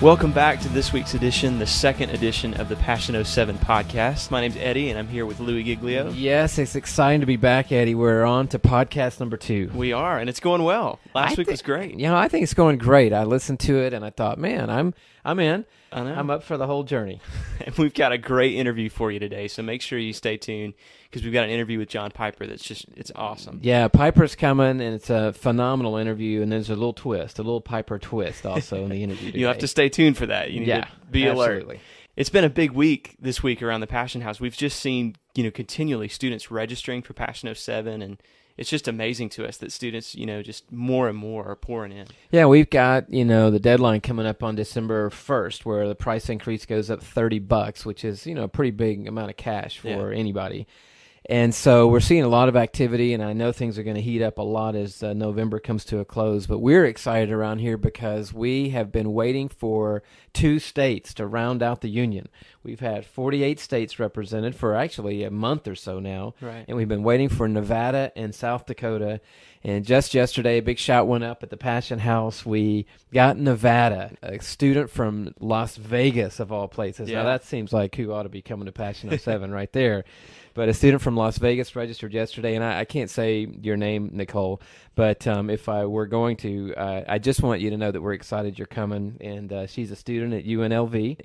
Welcome back to this week's edition, the second edition of the Passion 07 podcast. My name's Eddie, and I'm here with Louis Giglio. Yes, it's exciting to be back, Eddie. We're on to podcast number 2. We are, and it's going well. Last week was great. You know, I think it's going great. I listened to it, and I thought, man, I'm in. I know. I'm up for the whole journey. And we've got a great interview for you today, so make sure you stay tuned, because we've got an interview with John Piper it's awesome. Yeah, Piper's coming, and it's a phenomenal interview, and there's a little twist, a little Piper twist also in the interview today. You'll have to stay tuned for that. You need to be absolutely. alert. It's been a big week this week around the Passion House. We've just seen, continually students registering for Passion 07, and it's just amazing to us that students, just more and more are pouring in. Yeah, we've got, the deadline coming up on December 1st where the price increase goes up $30, which is, a pretty big amount of cash for anybody. And so we're seeing a lot of activity, and I know things are going to heat up a lot as November comes to a close. But we're excited around here because we have been waiting for 2 states to round out the union. We've had 48 states represented for actually a month or so now, right. And we've been waiting for Nevada and South Dakota. And just yesterday, a big shout went up at the Passion House. We got Nevada, a student from Las Vegas, of all places. Yeah. Now, that seems like who ought to be coming to Passion 07 right there. But a student from Las Vegas registered yesterday, and I can't say your name, Nicole, but if I were going to, I just want you to know that we're excited you're coming, and she's a student at UNLV,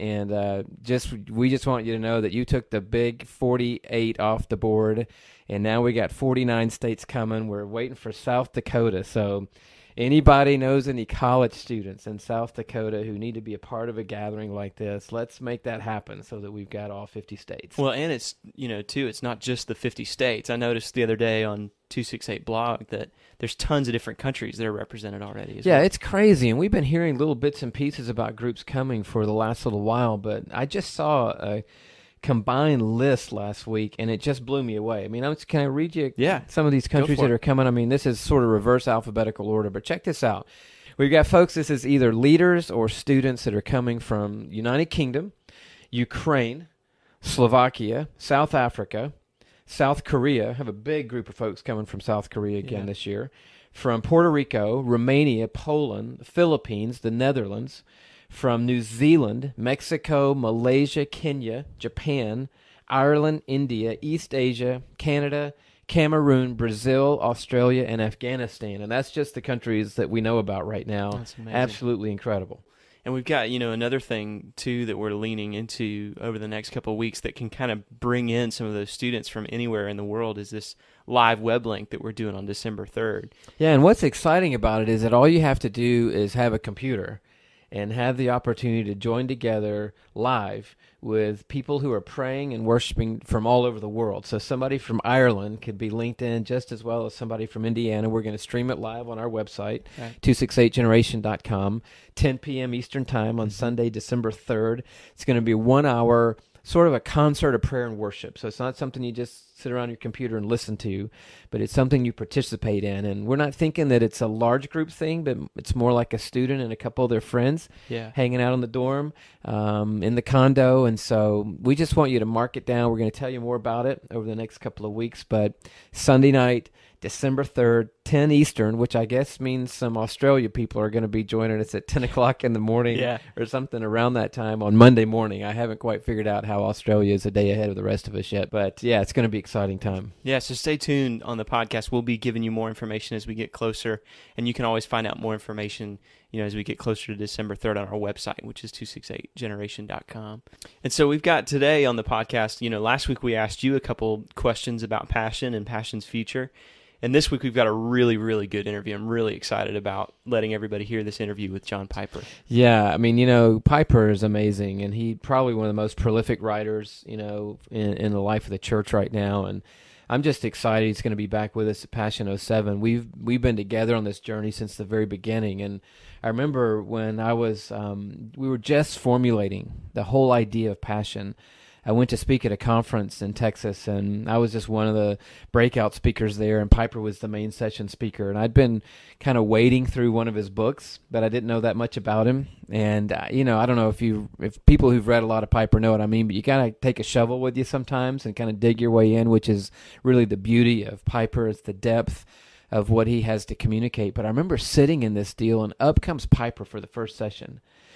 and we just want you to know that you took the big 48 off the board, and now we got 49 states coming. We're waiting for South Dakota, so anybody knows any college students in South Dakota who need to be a part of a gathering like this, let's make that happen so that we've got all 50 states. Well, and it's, too, it's not just the 50 states. I noticed the other day on 268 blog that there's tons of different countries that are represented already. Yeah, it's crazy, and we've been hearing little bits and pieces about groups coming for the last little while, but I just saw a combined list last week, and it just blew me away. I mean, can I read you some of these countries that are coming? I mean, this is sort of reverse alphabetical order, but check this out. We've got folks, this is either leaders or students that are coming from United Kingdom, Ukraine, Slovakia, South Africa, South Korea. I have a big group of folks coming from South Korea again this year. From Puerto Rico, Romania, Poland, Philippines, the Netherlands, from New Zealand, Mexico, Malaysia, Kenya, Japan, Ireland, India, East Asia, Canada, Cameroon, Brazil, Australia, and Afghanistan. And that's just the countries that we know about right now. That's amazing. Absolutely incredible. And we've got, another thing, too, that we're leaning into over the next couple of weeks that can kind of bring in some of those students from anywhere in the world is this live web link that we're doing on December 3rd. Yeah, and what's exciting about it is that all you have to do is have a computer and have the opportunity to join together live with people who are praying and worshiping from all over the world. So somebody from Ireland could be linked in just as well as somebody from Indiana. We're going to stream it live on our website, 268generation.com, 10 p.m. Eastern Time on Sunday, December 3rd. It's going to be a 1-hour sort of a concert of prayer and worship. So it's not something you just sit around your computer and listen to, but it's something you participate in. And we're not thinking that it's a large group thing, but it's more like a student and a couple of their friends hanging out in the dorm, in the condo. And so we just want you to mark it down. We're going to tell you more about it over the next couple of weeks. But Sunday night, December 3rd, 10 Eastern, which I guess means some Australia people are going to be joining us at 10 o'clock in the morning or something around that time on Monday morning. I haven't quite figured out how Australia is a day ahead of the rest of us yet. But, yeah, it's going to be an exciting time. Yeah, so stay tuned on the podcast. We'll be giving you more information as we get closer, and you can always find out more information as we get closer to December 3rd on our website, which is 268generation.com. And so we've got today on the podcast, last week we asked you a couple questions about Passion and Passion's future. And this week we've got a really, really good interview. I'm really excited about letting everybody hear this interview with John Piper. Yeah, I mean, Piper is amazing, and he's probably one of the most prolific writers, in the life of the church right now. And I'm just excited he's going to be back with us at Passion 07. We've been together on this journey since the very beginning, and I remember when I was we were just formulating the whole idea of Passion. I went to speak at a conference in Texas, and I was just one of the breakout speakers there, and Piper was the main session speaker. And I'd been kind of wading through one of his books, but I didn't know that much about him. And, I don't know if people who've read a lot of Piper know what I mean, but you got to take a shovel with you sometimes and kind of dig your way in, which is really the beauty of Piper. It's the depth of what he has to communicate. But I remember sitting in this deal, and up comes Piper for the first session.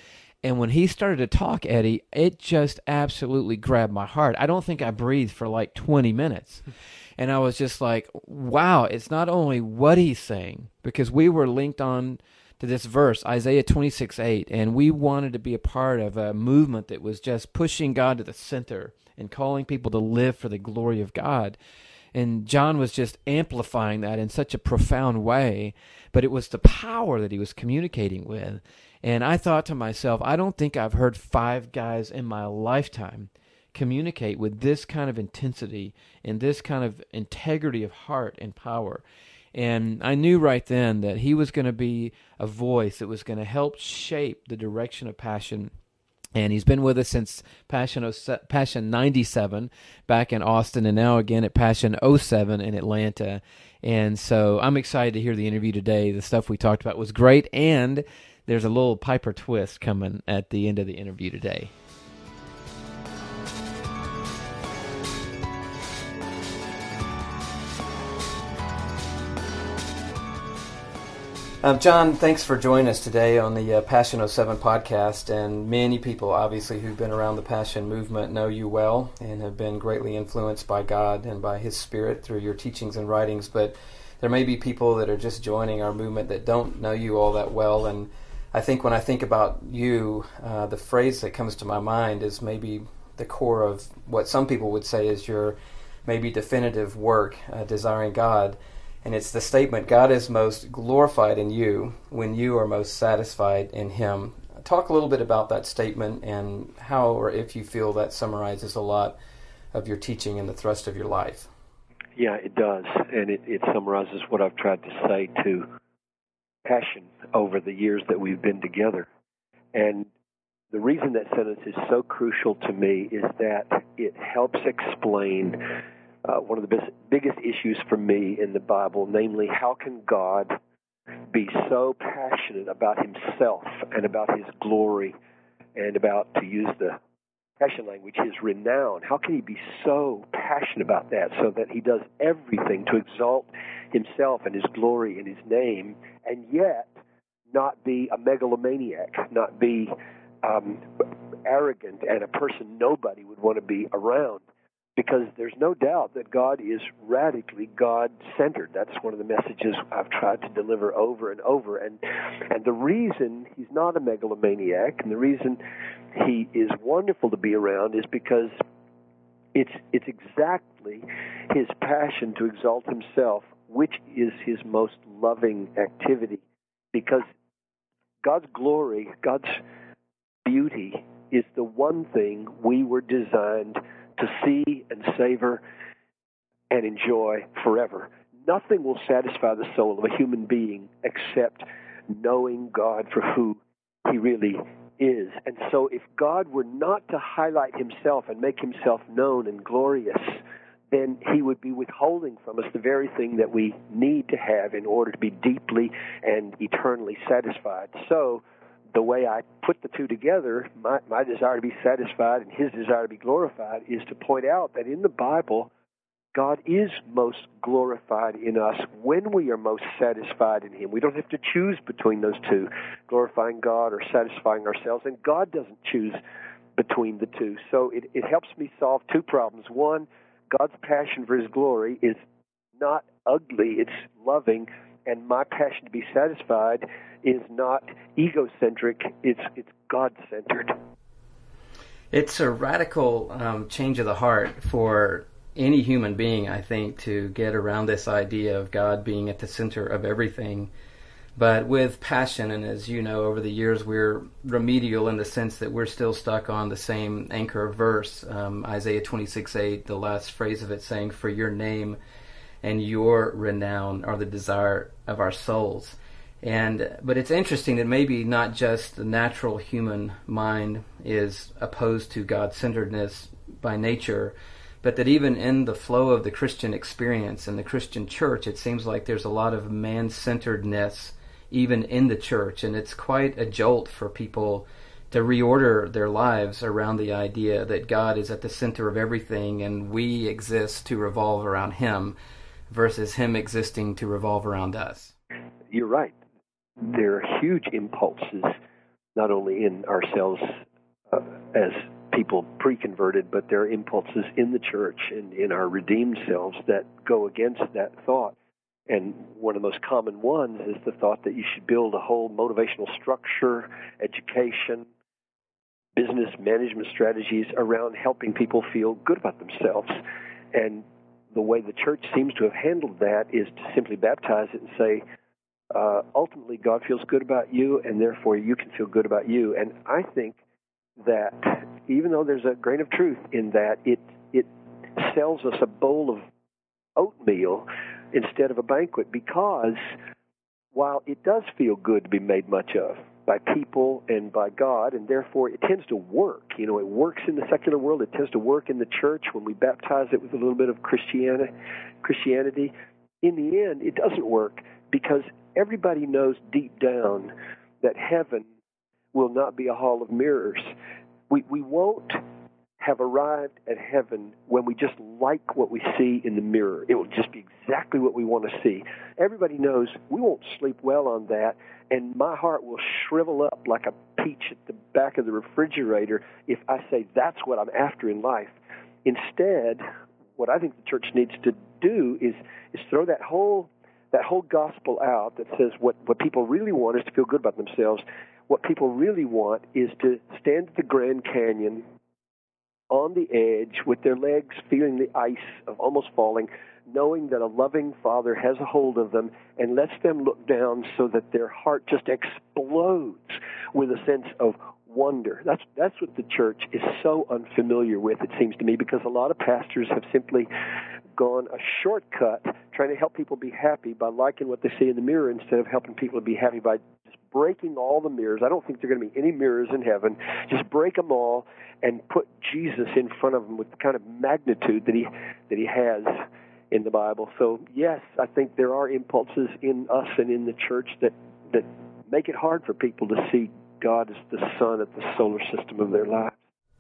And when he started to talk, Eddie, it just absolutely grabbed my heart. I don't think I breathed for like 20 minutes. And I was just like, wow, it's not only what he's saying, because we were linked on to this verse, Isaiah 26:8, and we wanted to be a part of a movement that was just pushing God to the center and calling people to live for the glory of God. And John was just amplifying that in such a profound way, but it was the power that he was communicating with. And I thought to myself, I don't think I've heard 5 guys in my lifetime communicate with this kind of intensity and this kind of integrity of heart and power. And I knew right then that he was going to be a voice that was going to help shape the direction of Passion. And he's been with us since Passion 97 back in Austin, and now again at Passion 07 in Atlanta. And so I'm excited to hear the interview today. The stuff we talked about was great, and there's a little Piper twist coming at the end of the interview today. John, thanks for joining us today on the Passion 07 podcast. And many people, obviously, who've been around the Passion movement know you well and have been greatly influenced by God and by His Spirit through your teachings and writings. But there may be people that are just joining our movement that don't know you all that well. And I think when I think about you, the phrase that comes to my mind is maybe the core of what some people would say is your maybe definitive work, Desiring God. And it's the statement, God is most glorified in you when you are most satisfied in Him. Talk a little bit about that statement and how, or if you feel that summarizes a lot of your teaching and the thrust of your life. Yeah, it does. And it summarizes what I've tried to say to Passion over the years that we've been together. And the reason that sentence is so crucial to me is that it helps explain one of the biggest issues for me in the Bible, namely, how can God be so passionate about Himself and about His glory and about, to use the Passion language, His renown? How can He be so passionate about that so that He does everything to exalt Himself and His glory and His name, and yet not be a megalomaniac, not be arrogant and a person nobody would want to be around? Because there's no doubt that God is radically God-centered. That's one of the messages I've tried to deliver over and over. And the reason He's not a megalomaniac and the reason He is wonderful to be around is because it's exactly His passion to exalt Himself, which is His most loving activity. Because God's glory, God's beauty is the one thing we were designed to see and savor and enjoy forever. Nothing will satisfy the soul of a human being except knowing God for who He really is. And so if God were not to highlight Himself and make Himself known and glorious, then He would be withholding from us the very thing that we need to have in order to be deeply and eternally satisfied. So the way I put the two together, my desire to be satisfied and His desire to be glorified, is to point out that in the Bible, God is most glorified in us when we are most satisfied in Him. We don't have to choose between those two, glorifying God or satisfying ourselves, and God doesn't choose between the two. So it helps me solve two problems. One, God's passion for His glory is not ugly, it's loving, and my passion to be satisfied is not egocentric, it's God-centered. It's a radical change of the heart for any human being, I think, to get around this idea of God being at the center of everything. But with Passion, and as you know, over the years, we're remedial in the sense that we're still stuck on the same anchor verse, Isaiah 26:8, the last phrase of it saying, "For your name and your renown are the desire of our souls." But it's interesting that maybe not just the natural human mind is opposed to God-centeredness by nature, but that even in the flow of the Christian experience and the Christian church, it seems like there's a lot of man-centeredness even in the church, and it's quite a jolt for people to reorder their lives around the idea that God is at the center of everything and we exist to revolve around Him versus Him existing to revolve around us. You're right. There are huge impulses not only in ourselves as people pre-converted, but there are impulses in the church and in our redeemed selves that go against that thought. And one of the most common ones is the thought that you should build a whole motivational structure, education, business management strategies around helping people feel good about themselves. And the way the church seems to have handled that is to simply baptize it and say, ultimately God feels good about you, and therefore you can feel good about you. And I think that even though there's a grain of truth in that, it sells us a bowl of oatmeal instead of a banquet, because while it does feel good to be made much of by people and by God, and therefore it tends to work. It works in the secular world. It tends to work in the church when we baptize it with a little bit of Christianity. In the end, it doesn't work because everybody knows deep down that heaven will not be a hall of mirrors. We won't have arrived at heaven when we just like what we see in the mirror. It will just be exactly what we want to see. Everybody knows we won't sleep well on that, and my heart will shrivel up like a peach at the back of the refrigerator if I say that's what I'm after in life. Instead, what I think the church needs to do is throw that whole gospel out that says what people really want is to feel good about themselves. What people really want is to stand at the Grand Canyon on the edge with their legs feeling the ice of almost falling, knowing that a loving Father has a hold of them and lets them look down so that their heart just explodes with a sense of wonder. That's what the church is so unfamiliar with, it seems to me, because a lot of pastors have simply gone a shortcut trying to help people be happy by liking what they see in the mirror instead of helping people to be happy by just breaking all the mirrors. I don't think there are going to be any mirrors in heaven. Just break them all and put Jesus in front of them with the kind of magnitude that he has in the Bible. So, yes, I think there are impulses in us and in the church that make it hard for people to see God as the sun at the solar system of their lives.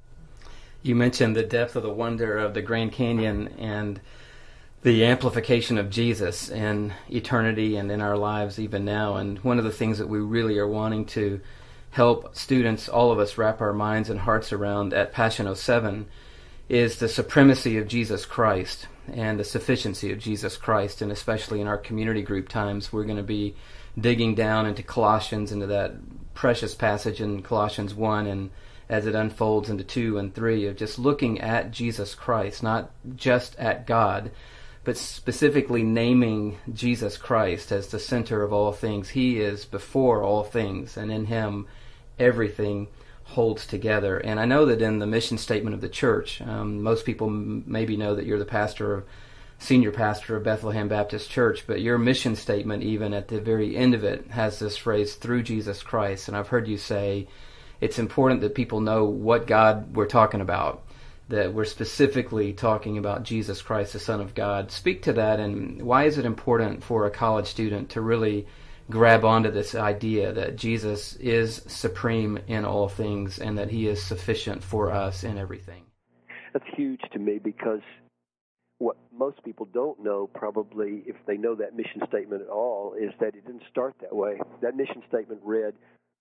You mentioned the depth of the wonder of the Grand Canyon and the amplification of Jesus in eternity and in our lives even now. And one of the things that we really are wanting to help students, all of us, wrap our minds and hearts around at Passion 07 is the supremacy of Jesus Christ and the sufficiency of Jesus Christ. And especially in our community group times, we're going to be digging down into Colossians, into that precious passage in Colossians 1, and as it unfolds into 2 and 3, of just looking at Jesus Christ, not just at God, but specifically naming Jesus Christ as the center of all things. He is before all things, and in Him everything holds together. And I know that in the mission statement of the church, most people maybe know that you're the senior pastor of Bethlehem Baptist Church, but your mission statement, even at the very end of it, has this phrase, through Jesus Christ. And I've heard you say it's important that people know what God we're talking about, that we're specifically talking about Jesus Christ, the Son of God. Speak to that, and why is it important for a college student to really grab onto this idea that Jesus is supreme in all things and that He is sufficient for us in everything? That's huge to me, because what most people don't know, probably, if they know that mission statement at all, is that it didn't start that way. That mission statement read,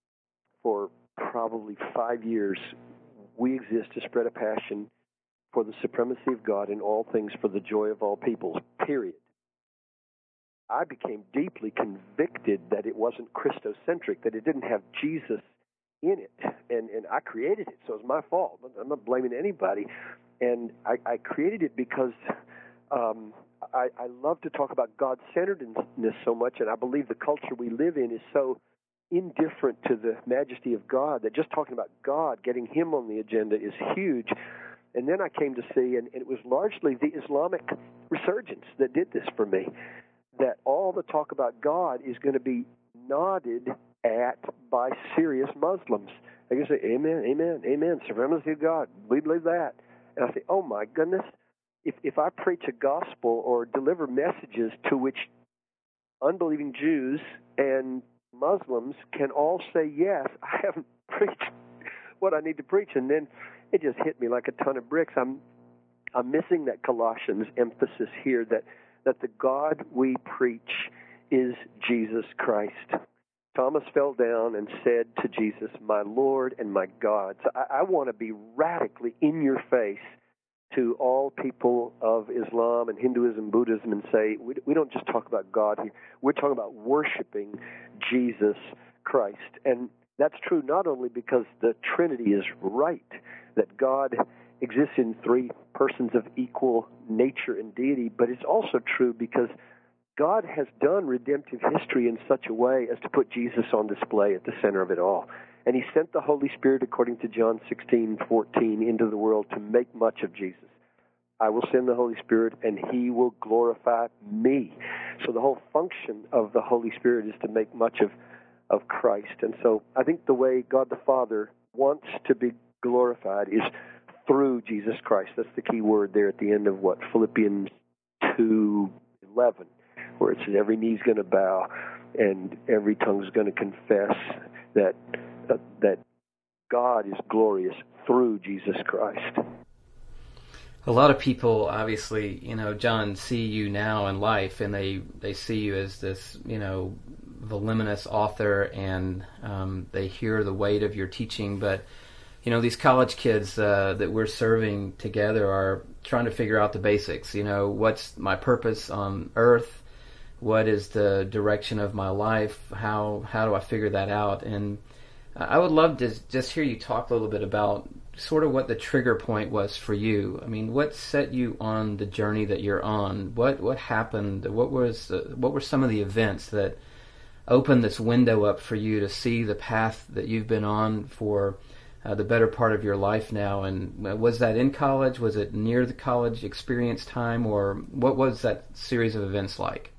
for probably 5 years, we exist to spread a passion for the supremacy of God in all things for the joy of all peoples, period. I became deeply convicted that it wasn't Christocentric, that it didn't have Jesus in it. And I created it, so it's my fault. I'm not blaming anybody. And I created it because I love to talk about God-centeredness so much, and I believe the culture we live in is so indifferent to the majesty of God that just talking about God, getting Him on the agenda, is huge. And then I came to see, and it was largely the Islamic resurgence that did this for me, that all the talk about God is going to be nodded at by serious Muslims. They can say, amen, amen, amen, supremacy of God, we believe that. And I say, oh my goodness, if I preach a gospel or deliver messages to which unbelieving Jews and Muslims can all say yes, I haven't preached what I need to preach. And then it just hit me like a ton of bricks. I'm missing that Colossians emphasis here that the God we preach is Jesus Christ. Thomas fell down and said to Jesus, "My Lord and my God." So I want to be radically in your face to all people of Islam and Hinduism, Buddhism, and say, we don't just talk about God here. We're talking about worshiping Jesus Christ. And that's true not only because the Trinity is right, that God exists in three persons of equal nature and deity, but it's also true because God has done redemptive history in such a way as to put Jesus on display at the center of it all. And he sent the Holy Spirit, according to John 16:14, into the world to make much of Jesus. I will send the Holy Spirit, and he will glorify me. So the whole function of the Holy Spirit is to make much of Christ. And so I think the way God the Father wants to be glorified is through Jesus Christ. That's the key word there at the end of Philippians 2:11, where it says every knee's going to bow and every tongue's going to confess that God is glorious through Jesus Christ. A lot of people, obviously, John, see you now in life, and they see you as this, voluminous author, and they hear the weight of your teaching. But, these college kids that we're serving together are trying to figure out the basics. What's my purpose on earth? What is the direction of my life? How do I figure that out? And I would love to just hear you talk a little bit about sort of what the trigger point was for you. I mean, what set you on the journey that you're on? What happened? What were some of the events that opened this window up for you to see the path that you've been on for the better part of your life now? And was that in college? Was it near the college experience time? Or what was that series of events like?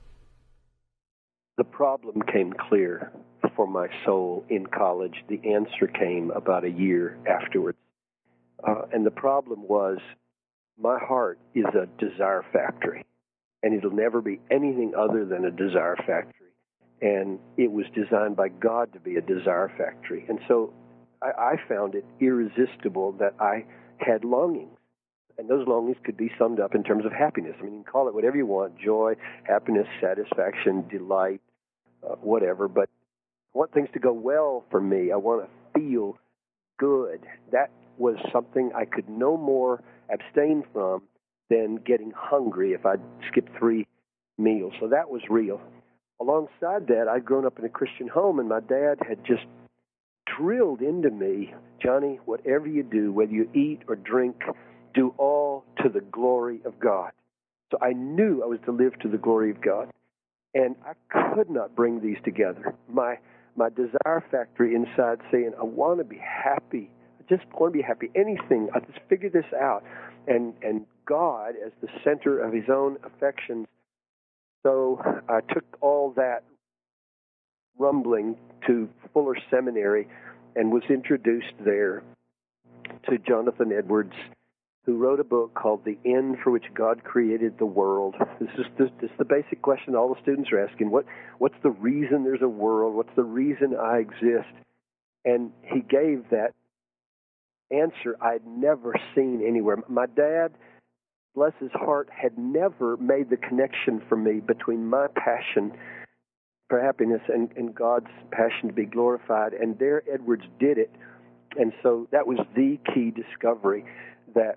The problem came clear for my soul in college. The answer came about a year afterwards. And the problem was, my heart is a desire factory, and it'll never be anything other than a desire factory. And it was designed by God to be a desire factory. And so I found it irresistible that I had longings. And those longings could be summed up in terms of happiness. I mean, you can call it whatever you want: joy, happiness, satisfaction, delight, whatever. But I want things to go well for me. I want to feel good. That was something I could no more abstain from than getting hungry if I skipped 3 meals. So that was real. Alongside that, I'd grown up in a Christian home, and my dad had just drilled into me, "Johnny, whatever you do, whether you eat or drink, do all to the glory of God." So I knew I was to live to the glory of God. And I could not bring these together. My desire factory inside saying, I want to be happy. I just want to be happy. Anything. I just figure this out. And God as the center of his own affections. So I took all that rumbling to Fuller Seminary and was introduced there to Jonathan Edwards, who wrote a book called The End for Which God Created the World. This is the basic question all the students are asking. What's the reason there's a world? What's the reason I exist? And he gave that answer I'd never seen anywhere. My dad, bless his heart, had never made the connection for me between my passion for happiness and God's passion to be glorified. And there Edwards did it. And so that was the key discovery, that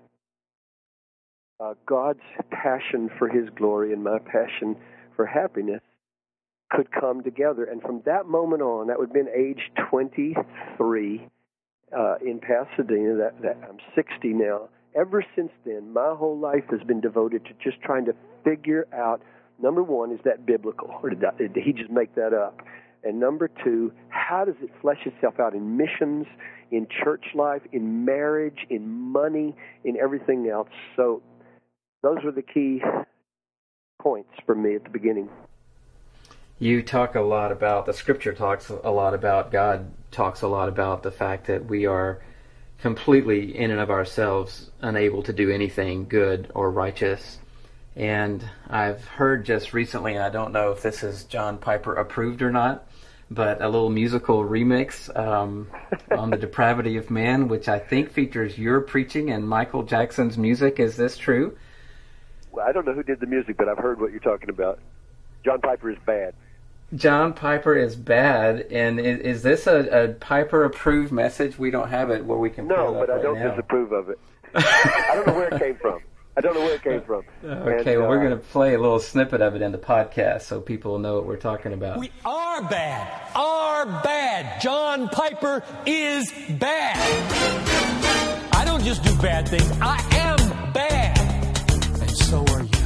God's passion for his glory and my passion for happiness could come together. And from that moment on, that would have been age 23 in Pasadena, that I'm 60 now. Ever since then, my whole life has been devoted to just trying to figure out, number one, is that biblical, or did he just make that up? And number two, how does it flesh itself out in missions, in church life, in marriage, in money, in everything else? So those were the key points for me at the beginning. You talk a lot about, the scripture talks a lot about, God talks a lot about the fact that we are completely in and of ourselves unable to do anything good or righteous. And I've heard just recently, and I don't know if this is John Piper approved or not, but a little musical remix on the depravity of man, which I think features your preaching and Michael Jackson's music. Is this true? Well, I don't know who did the music, but I've heard what you're talking about. John Piper is bad. John Piper is bad, and is this a Piper-approved message? We don't have it where we can. No, but I don't disapprove of it. I don't know where it came from. Okay, well, we're going to play a little snippet of it in the podcast so people will know what we're talking about. We are bad. John Piper is bad. I don't just do bad things. I am bad. And so are you.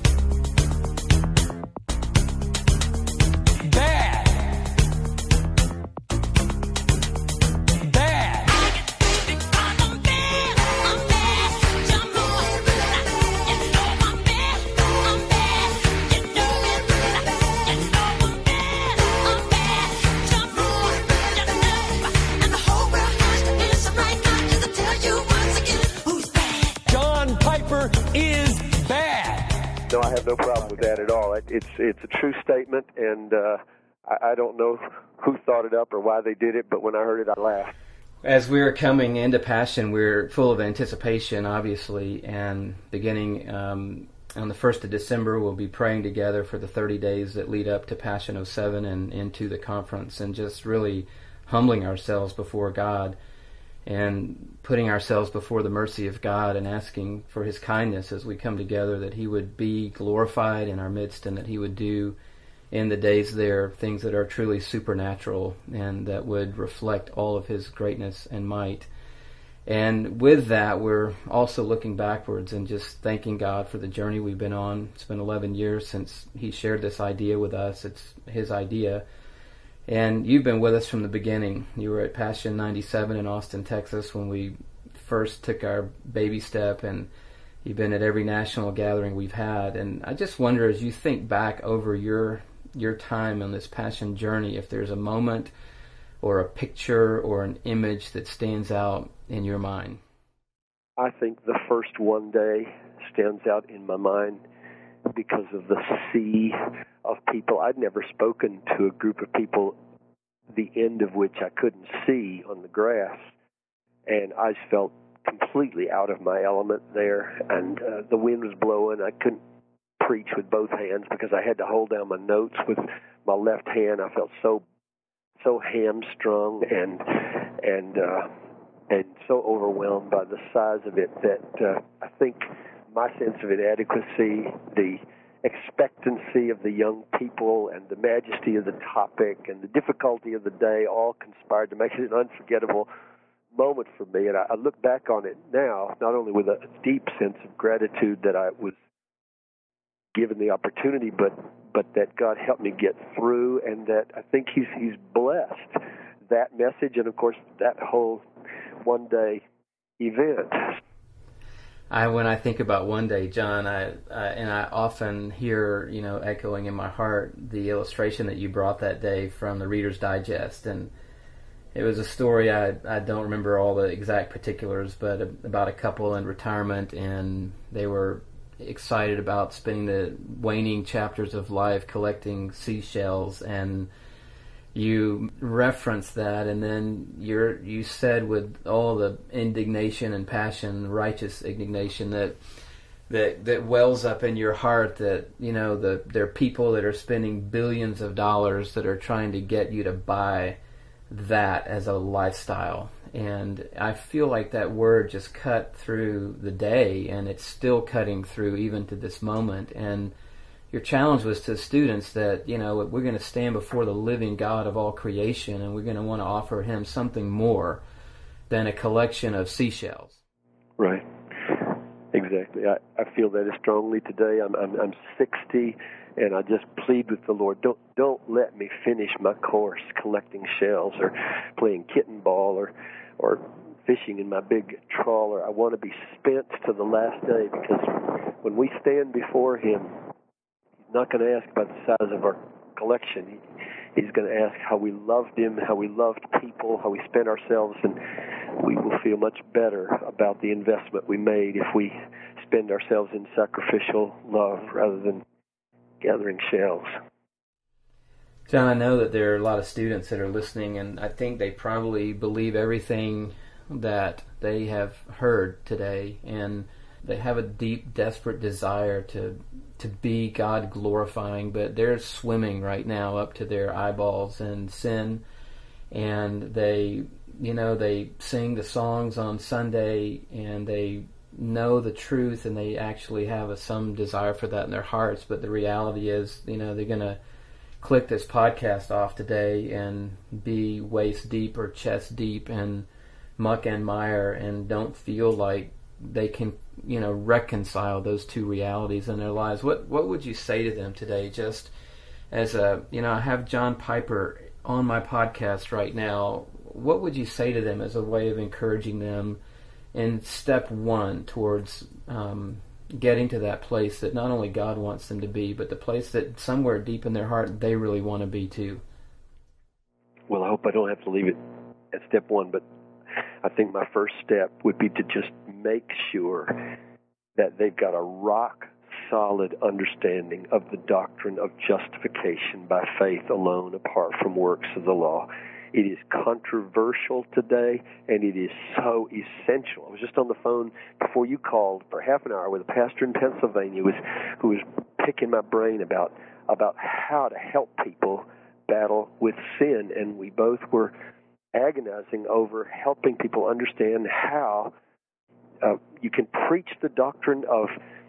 Bad. Bad. John Piper is bad. No, I have no problem with that at all. It's a true statement, and I don't know who thought it up or why they did it, but when I heard it, I laughed. As we're coming into Passion, we're full of anticipation, obviously, and beginning on the 1st of December, we'll be praying together for the 30 days that lead up to Passion 07 and into the conference, and just really humbling ourselves before God and putting ourselves before the mercy of God and asking for His kindness as we come together, that He would be glorified in our midst and that He would do in the days there things that are truly supernatural and that would reflect all of His greatness and might. And with that, we're also looking backwards and just thanking God for the journey we've been on. It's been 11 years since He shared this idea with us. It's His idea. And you've been with us from the beginning. You were at Passion 97 in Austin, Texas when we first took our baby step, and you've been at every national gathering we've had. And I just wonder, as you think back over your time on this Passion journey, if there's a moment or a picture or an image that stands out in your mind. I think the first one day stands out in my mind because of the sea of people. I'd never spoken to a group of people, the end of which I couldn't see on the grass, and I just felt completely out of my element there, and the wind was blowing. I couldn't preach with both hands because I had to hold down my notes with my left hand. I felt so hamstrung and so overwhelmed by the size of it that I think my sense of inadequacy, the expectancy of the young people, and the majesty of the topic, and the difficulty of the day all conspired to make it an unforgettable moment for me. And I look back on it now, not only with a deep sense of gratitude that I was given the opportunity, but that God helped me get through, and that I think He's blessed that message, and of course that whole one-day event. When I think about one day, John, I often hear, echoing in my heart the illustration that you brought that day from the Reader's Digest, and it was a story, I don't remember all the exact particulars, but about a couple in retirement, and they were excited about spending the waning chapters of life collecting seashells, and you referenced that, and then you said with all the indignation and passion, righteous indignation that wells up in your heart, that there are people that are spending billions of dollars that are trying to get you to buy that as a lifestyle. And I feel like that word just cut through the day, and it's still cutting through even to this moment. And your challenge was to students that, we're going to stand before the living God of all creation, and we're going to want to offer Him something more than a collection of seashells. Right. Exactly. I feel that as strongly today. I'm 60, and I just plead with the Lord, don't let me finish my course collecting shells or playing kitten ball or fishing in my big trawler. I want to be spent to the last day, because when we stand before Him, He's not going to ask about the size of our collection. He's going to ask how we loved Him, how we loved people, how we spent ourselves, and we will feel much better about the investment we made if we spend ourselves in sacrificial love rather than gathering shells. John, I know that there are a lot of students that are listening, and I think they probably believe everything that they have heard today. And they have a deep, desperate desire to be God glorifying, but they're swimming right now up to their eyeballs in sin, and they sing the songs on Sunday, and they know the truth, and they actually have some desire for that in their hearts. But the reality is, they're going to click this podcast off today and be waist deep or chest deep in muck and mire, and don't feel like they can reconcile those two realities in their lives. What would you say to them today? Just as I have John Piper on my podcast right now. What would you say to them as a way of encouraging them in step one towards getting to that place that not only God wants them to be, but the place that somewhere deep in their heart they really want to be too? Well, I hope I don't have to leave it at step one, but I think my first step would be to just make sure that they've got a rock-solid understanding of the doctrine of justification by faith alone, apart from works of the law. It is controversial today, and it is so essential. I was just on the phone before you called for half an hour with a pastor in Pennsylvania who was picking my brain about how to help people battle with sin, and we both were agonizing over helping people understand how you can preach the doctrine of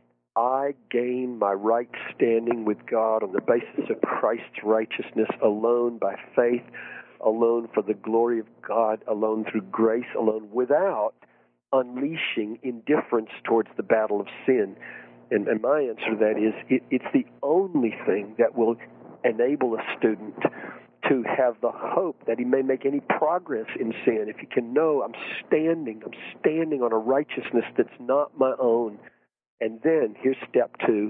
I gain my right standing with God on the basis of Christ's righteousness alone, by faith alone, for the glory of God alone, through grace alone, without unleashing indifference towards the battle of sin. And my answer to that is it's the only thing that will enable a student to have the hope that he may make any progress in sin. If he can know I'm standing on a righteousness that's not my own. And then here's step 2.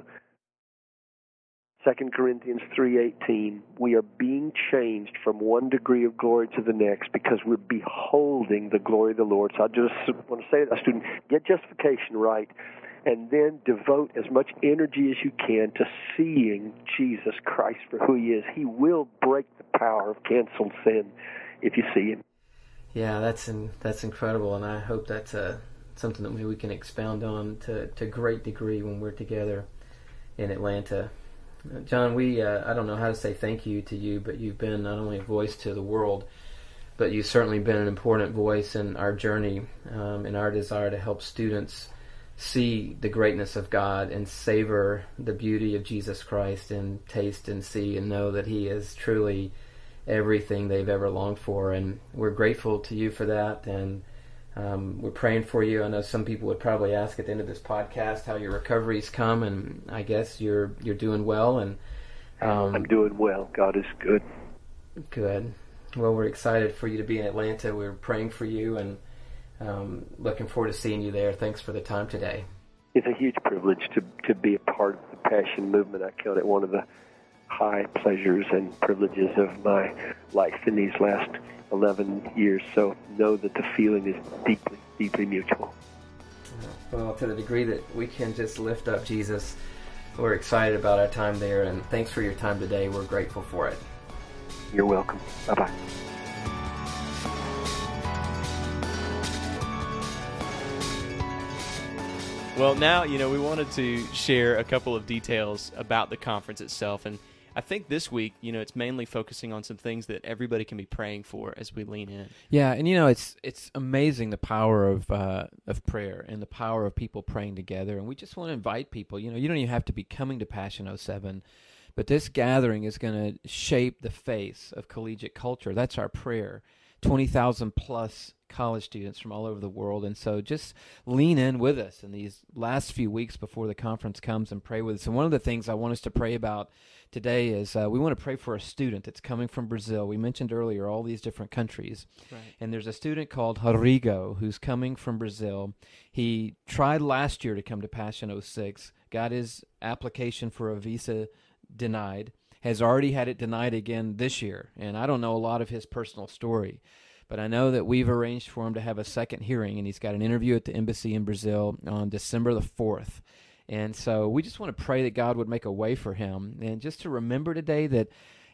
2 Corinthians 3:18, we are being changed from one degree of glory to the next because we're beholding the glory of the Lord. So I just want to say to a student, get justification right, and then devote as much energy as you can to seeing Jesus Christ for who he is. He will break the power of canceled sin if you see him. Yeah, that's incredible, and I hope that's something that maybe we can expound on to a great degree when we're together in Atlanta. John, I don't know how to say thank you to you, but you've been not only a voice to the world, but you've certainly been an important voice in our journey, in our desire to help students see the greatness of God and savor the beauty of Jesus Christ and taste and see and know that he is truly everything they've ever longed for. And we're grateful to you for that, and we're praying for you. I know some people would probably ask at the end of this podcast how your recovery's come, and I guess you're doing well. And I'm doing well. God is good. Good. Well, we're excited for you to be in Atlanta. We're praying for you and looking forward to seeing you there. Thanks for the time today. It's a huge privilege to be a part of the Passion Movement. I count it one of the high pleasures and privileges of my life in these last 11 years. So know that the feeling is deeply, deeply mutual. Well, to the degree that we can just lift up Jesus, we're excited about our time there, and thanks for your time today. We're grateful for it. You're welcome. Bye-bye. Well, now, we wanted to share a couple of details about the conference itself, and I think this week, it's mainly focusing on some things that everybody can be praying for as we lean in. Yeah, and it's amazing the power of prayer and the power of people praying together, and we just want to invite people. You don't even have to be coming to Passion 07, but this gathering is going to shape the face of collegiate culture. That's our prayer. 20,000 plus college students from all over the world, and so just lean in with us in these last few weeks before the conference comes and pray with us. And one of the things I want us to pray about today is we want to pray for a student that's coming from Brazil. We mentioned earlier all these different countries, right. And there's a student called Rodrigo who's coming from Brazil. He tried last year to come to Passion 06, got his application for a visa denied, has already had it denied again this year, and I don't know a lot of his personal story, but I know that we've arranged for him to have a second hearing, and he's got an interview at the embassy in Brazil on December the 4th. And so we just want to pray that God would make a way for him, and just to remember today that,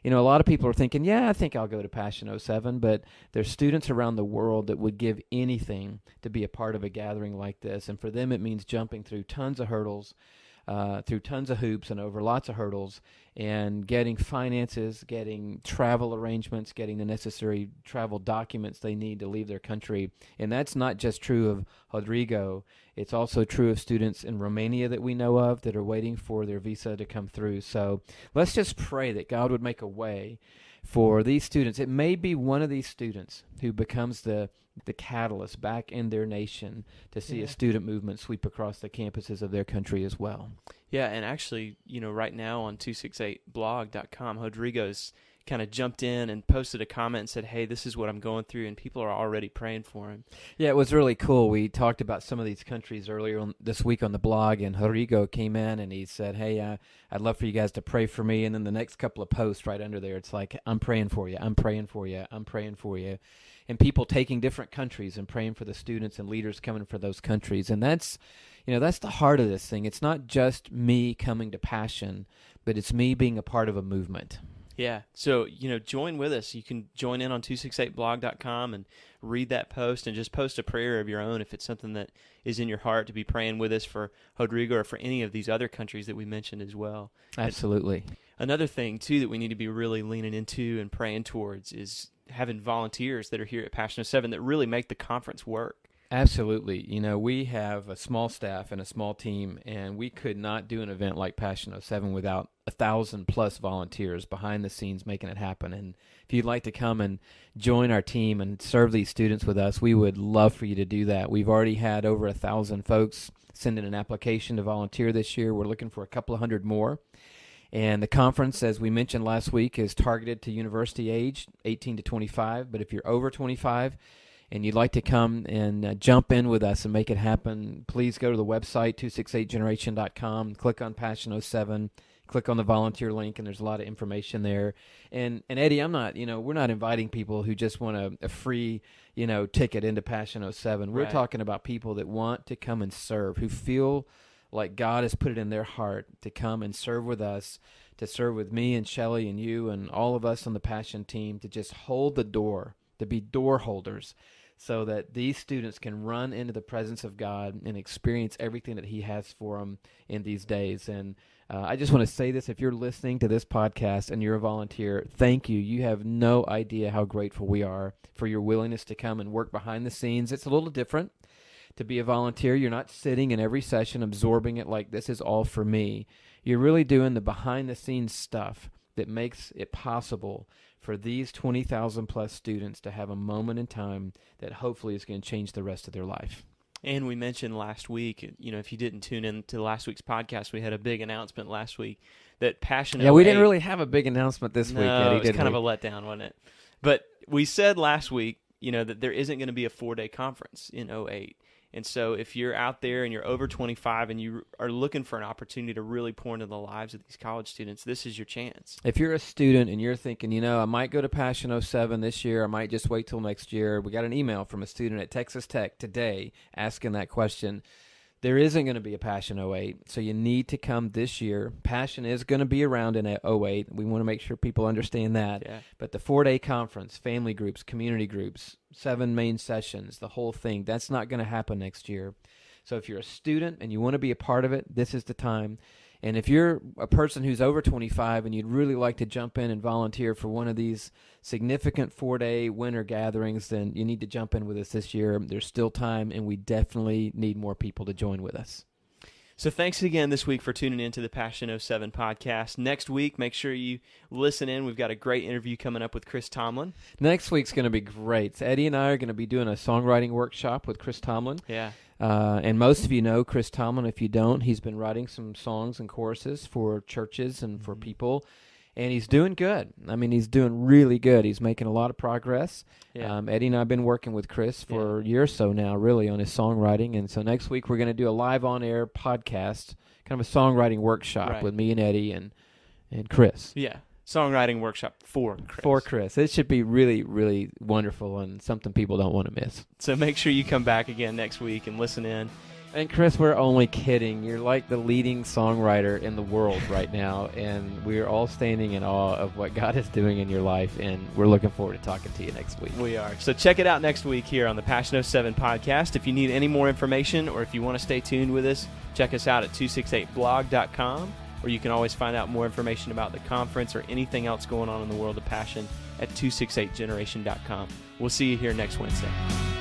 You know, a lot of people are thinking, yeah, I think I'll go to Passion 07, but there's students around the world that would give anything to be a part of a gathering like this. And for them, it means jumping through tons of hurdles, through tons of hoops and over lots of hurdles, and getting finances, getting travel arrangements, getting the necessary travel documents they need to leave their country. And that's not just true of Rodrigo. It's also true of students in Romania that we know of that are waiting for their visa to come through. So let's just pray that God would make a way for these students. It may be one of these students who becomes the catalyst back in their nation to see a student movement sweep across the campuses of their country as well. Yeah, and actually, right now on 268blog.com, Rodrigo's kind of jumped in and posted a comment and said, hey, this is what I'm going through, and people are already praying for him. Yeah, it was really cool. We talked about some of these countries earlier this week on the blog, and Rodrigo came in and he said, hey, I'd love for you guys to pray for me. And then the next couple of posts right under there, it's like, I'm praying for you, I'm praying for you, I'm praying for you. And people taking different countries and praying for the students and leaders coming for those countries. And that's the heart of this thing. It's not just me coming to Passion, but it's me being a part of a movement. Yeah. So, join with us. You can join in on 268blog.com and read that post and just post a prayer of your own if it's something that is in your heart to be praying with us for Rodrigo or for any of these other countries that we mentioned as well. Absolutely. And another thing, too, that we need to be really leaning into and praying towards is having volunteers that are here at Passion 07 that really make the conference work. Absolutely. We have a small staff and a small team, and we could not do an event like Passion 07 without 1,000+ volunteers behind the scenes making it happen. And if you'd like to come and join our team and serve these students with us, we would love for you to do that. We've already had over 1,000 folks send in an application to volunteer this year. We're looking for a couple of hundred more. And the conference, as we mentioned last week, is targeted to university age, 18 to 25. But if you're over 25 and you'd like to come and jump in with us and make it happen, please go to the website, 268generation.com, click on Passion 07, click on the volunteer link, and there's a lot of information there. And Eddie, we're not inviting people who just want a free, ticket into Passion 07. We're talking about people that want to come and serve, who feel like God has put it in their heart to come and serve with us, to serve with me and Shelley and you and all of us on the Passion team, to just hold the door, to be door holders, so that these students can run into the presence of God and experience everything that He has for them in these days. And I just want to say this, if you're listening to this podcast and you're a volunteer, thank you. You have no idea how grateful we are for your willingness to come and work behind the scenes. It's a little different to be a volunteer. You're not sitting in every session absorbing it like this is all for me. You're really doing the behind-the-scenes stuff that makes it possible for these 20,000+ students to have a moment in time that hopefully is going to change the rest of their life. And we mentioned last week, if you didn't tune in to last week's podcast, we had a big announcement last week that Passion 08... Yeah, we didn't really have a big announcement this week, Eddie, it was kind of a letdown, wasn't it? But we said last week, that there isn't going to be a 4-day conference in 08. And so if you're out there and you're over 25 and you are looking for an opportunity to really pour into the lives of these college students, this is your chance. If you're a student and you're thinking, I might go to Passion 07 this year, I might just wait till next year, we got an email from a student at Texas Tech today asking that question. There isn't going to be a Passion 08, so you need to come this year. Passion is going to be around in 08. We want to make sure people understand that. Yeah. But the 4-day conference, family groups, community groups, 7 main sessions, the whole thing, that's not going to happen next year. So if you're a student and you want to be a part of it, this is the time. And if you're a person who's over 25 and you'd really like to jump in and volunteer for one of these significant 4-day winter gatherings, then you need to jump in with us this year. There's still time, and we definitely need more people to join with us. So thanks again this week for tuning in to the Passion 07 podcast. Next week, make sure you listen in. We've got a great interview coming up with Chris Tomlin. Next week's going to be great. So Eddie and I are going to be doing a songwriting workshop with Chris Tomlin. Yeah. And most of you know Chris Tomlin. If you don't, he's been writing some songs and choruses for churches and for people. And he's doing good. I mean, he's doing really good. He's making a lot of progress. Yeah. Eddie and I have been working with Chris for a year or so now, really, on his songwriting. And so next week we're going to do a live on-air podcast, kind of a songwriting workshop with me and Eddie and Chris. Yeah, songwriting workshop for Chris. For Chris. It should be really, really wonderful and something people don't want to miss. So make sure you come back again next week and listen in. And Chris, we're only kidding. You're like the leading songwriter in the world right now, and we're all standing in awe of what God is doing in your life, and we're looking forward to talking to you next week. We are. So check it out next week here on the Passion 07 podcast. If you need any more information or if you want to stay tuned with us, check us out at 268blog.com, or you can always find out more information about the conference or anything else going on in the world of Passion at 268generation.com. We'll see you here next Wednesday.